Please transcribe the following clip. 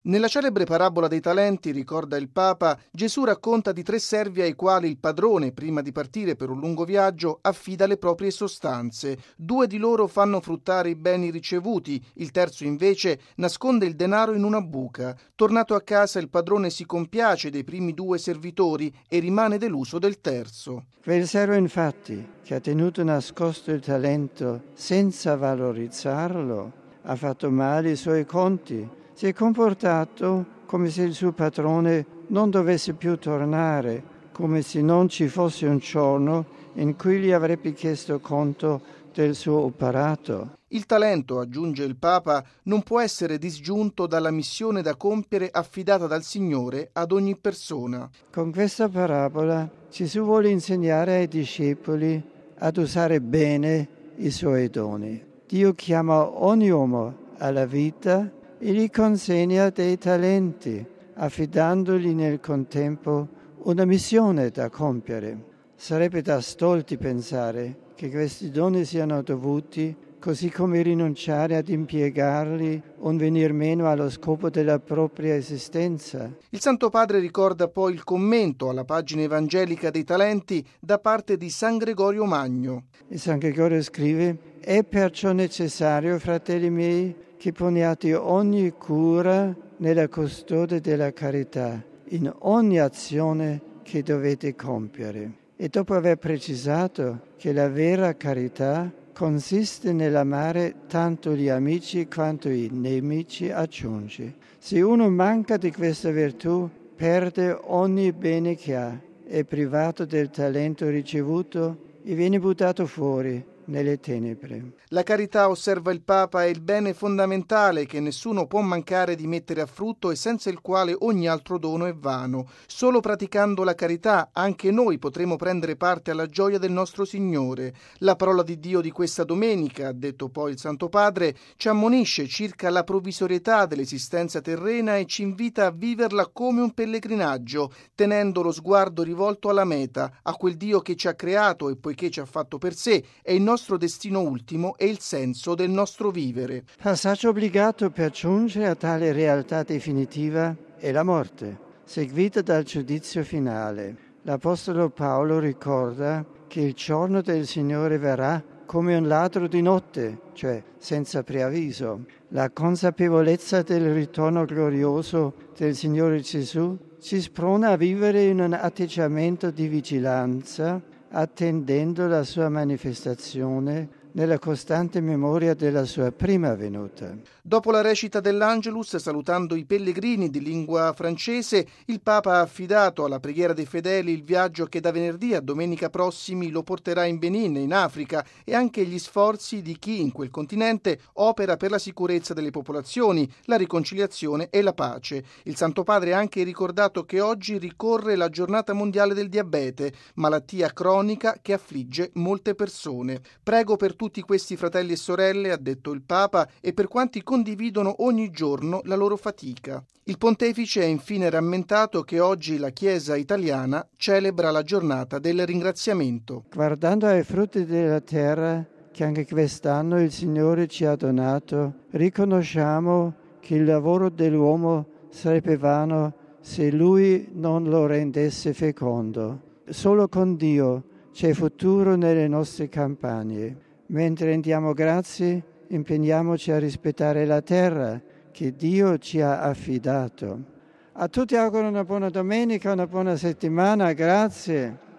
Nella celebre parabola dei talenti, ricorda il Papa, Gesù racconta di 3 servi ai quali il padrone, prima di partire per un lungo viaggio, affida le proprie sostanze. 2 di loro fanno fruttare i beni ricevuti, il terzo invece nasconde il denaro in una buca. Tornato a casa, il padrone si compiace dei primi 2 servitori e rimane deluso del terzo. Quel servo infatti, che ha tenuto nascosto il talento senza valorizzarlo, ha fatto male i suoi conti. Si è comportato come se il suo padrone non dovesse più tornare, come se non ci fosse un giorno in cui gli avrebbe chiesto conto del suo operato. Il talento, aggiunge il Papa, non può essere disgiunto dalla missione da compiere affidata dal Signore ad ogni persona. Con questa parabola Gesù vuole insegnare ai discepoli ad usare bene i suoi doni. Dio chiama ogni uomo alla vita e gli consegna dei talenti, affidandogli nel contempo una missione da compiere. Sarebbe da stolti pensare che questi doni siano dovuti, così come rinunciare ad impiegarli o venir meno allo scopo della propria esistenza. Il Santo Padre ricorda poi il commento alla pagina evangelica dei talenti da parte di San Gregorio Magno. E San Gregorio scrive: «È perciò necessario, fratelli miei, che poniate ogni cura nella custode della carità, in ogni azione che dovete compiere». E dopo aver precisato che la vera carità consiste nell'amare tanto gli amici quanto i nemici, aggiunge: se uno manca di questa virtù, perde ogni bene che ha, è privato del talento ricevuto e viene buttato fuori nelle tenebre. La carità, osserva il Papa, è il bene fondamentale che nessuno può mancare di mettere a frutto e senza il quale ogni altro dono è vano. Solo praticando la carità anche noi potremo prendere parte alla gioia del nostro Signore. La parola di Dio di questa domenica, ha detto poi il Santo Padre, ci ammonisce circa la provvisorietà dell'esistenza terrena e ci invita a viverla come un pellegrinaggio, tenendo lo sguardo rivolto alla meta, a quel Dio che ci ha creato e poiché ci ha fatto per sé, è il nostro destino ultimo e il senso del nostro vivere. Passaggio obbligato per giungere a tale realtà definitiva è la morte, seguita dal giudizio finale. L'Apostolo Paolo ricorda che il giorno del Signore verrà come un ladro di notte, cioè senza preavviso. La consapevolezza del ritorno glorioso del Signore Gesù ci sprona a vivere in un atteggiamento di vigilanza, attendendo la sua manifestazione nella costante memoria della sua prima venuta. Dopo la recita dell'Angelus, salutando i pellegrini di lingua francese, il Papa ha affidato alla preghiera dei fedeli il viaggio che da venerdì a domenica prossimi lo porterà in Benin, in Africa, e anche gli sforzi di chi in quel continente opera per la sicurezza delle popolazioni, la riconciliazione e la pace. Il Santo Padre ha anche ricordato che oggi ricorre la giornata mondiale del diabete, malattia cronica che affligge molte persone. Prego per tutti questi fratelli e sorelle, ha detto il Papa, e per quanti condividono ogni giorno la loro fatica. Il pontefice ha infine rammentato che oggi la Chiesa italiana celebra la giornata del ringraziamento. Guardando ai frutti della terra che anche quest'anno il Signore ci ha donato, riconosciamo che il lavoro dell'uomo sarebbe vano se Lui non lo rendesse fecondo. Solo con Dio c'è futuro nelle nostre campagne. Mentre rendiamo grazie, impegniamoci a rispettare la terra che Dio ci ha affidato. A tutti auguro una buona domenica, una buona settimana, grazie.